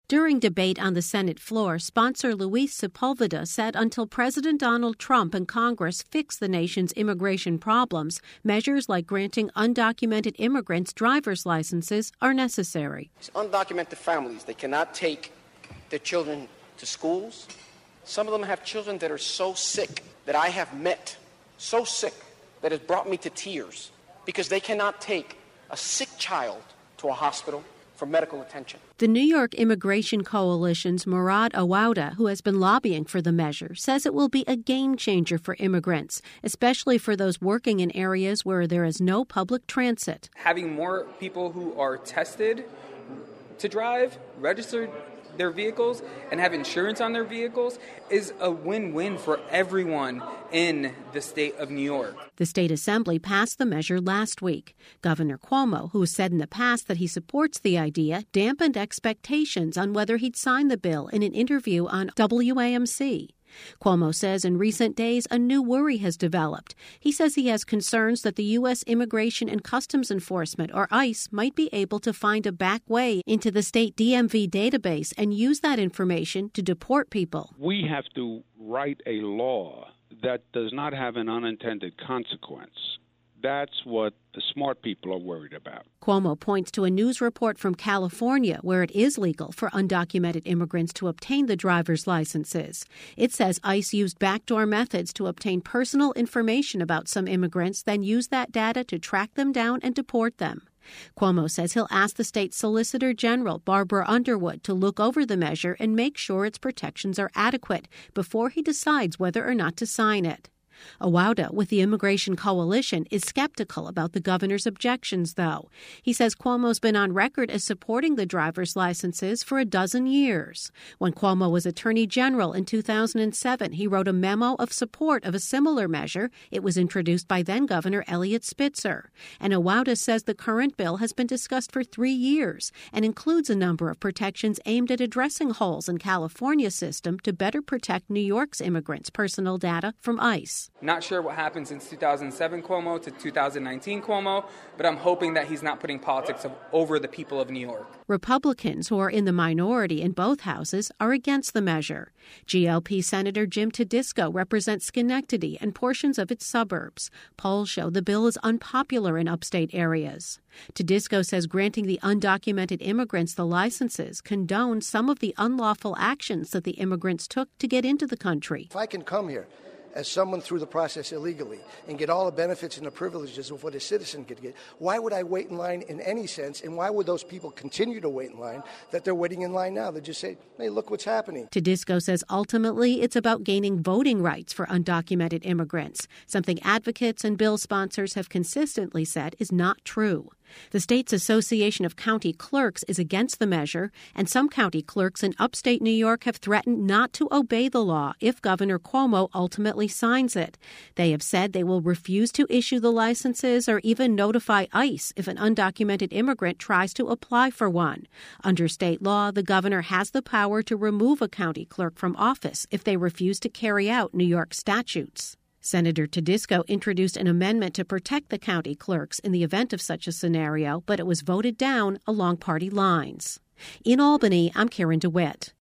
During debate on the Senate floor, sponsor Luis Sepulveda said until President Donald Trump and Congress fix the nation's immigration problems, measures like granting undocumented immigrants driver's licenses are necessary. These undocumented families, they cannot take their children to schools. Some of them have children that are so sick that I have met, so sick that it brought me to tears because they cannot take a sick child to a hospital for medical attention. The New York Immigration Coalition's Murad Awauda, who has been lobbying for the measure, says it will be a game changer for immigrants, especially for those working in areas where there is no public transit. Having more people who are tested to drive, registered their vehicles, and have insurance on their vehicles is a win-win for everyone in the state of New York. The state assembly passed the measure last week. Governor Cuomo, who has said in the past that he supports the idea, dampened expectations on whether he'd sign the bill in an interview on WAMC. Cuomo says in recent days a new worry has developed. He says he has concerns that the U.S. Immigration and Customs Enforcement, or ICE, might be able to find a back way into the state DMV database and use that information to deport people. We have to write a law that does not have an unintended consequence. That's what the smart people are worried about. Cuomo points to a news report from California where it is legal for undocumented immigrants to obtain the driver's licenses. It says ICE used backdoor methods to obtain personal information about some immigrants, then use that data to track them down and deport them. Cuomo says he'll ask the state Solicitor General, Barbara Underwood, to look over the measure and make sure its protections are adequate before he decides whether or not to sign it. Awauda, with the Immigration Coalition, is skeptical about the governor's objections, though. He says Cuomo's been on record as supporting the driver's licenses for a dozen years. When Cuomo was Attorney General in 2007, he wrote a memo of support of a similar measure. It was introduced by then-Governor Eliot Spitzer. And Awauda says the current bill has been discussed for 3 years and includes a number of protections aimed at addressing holes in California's system to better protect New York's immigrants' personal data from ICE. Not sure what happened since 2007 Cuomo to 2019 Cuomo, but I'm hoping that he's not putting politics over the people of New York. Republicans, who are in the minority in both houses, are against the measure. GLP Senator Jim Tedisco represents Schenectady and portions of its suburbs. Polls show the bill is unpopular in upstate areas. Tedisco says granting the undocumented immigrants the licenses condones some of the unlawful actions that the immigrants took to get into the country. If I can come here as someone through the process illegally and get all the benefits and the privileges of what a citizen could get, why would I wait in line in any sense? And why would those people continue to wait in line that they're waiting in line now? They just say, hey, look what's happening. Tedisco says ultimately it's about gaining voting rights for undocumented immigrants, something advocates and bill sponsors have consistently said is not true. The state's Association of County Clerks is against the measure, and some county clerks in upstate New York have threatened not to obey the law if Governor Cuomo ultimately signs it. They have said they will refuse to issue the licenses or even notify ICE if an undocumented immigrant tries to apply for one. Under state law, the governor has the power to remove a county clerk from office if they refuse to carry out New York statutes. Senator Tedisco introduced an amendment to protect the county clerks in the event of such a scenario, but it was voted down along party lines. In Albany, I'm Karen DeWitt.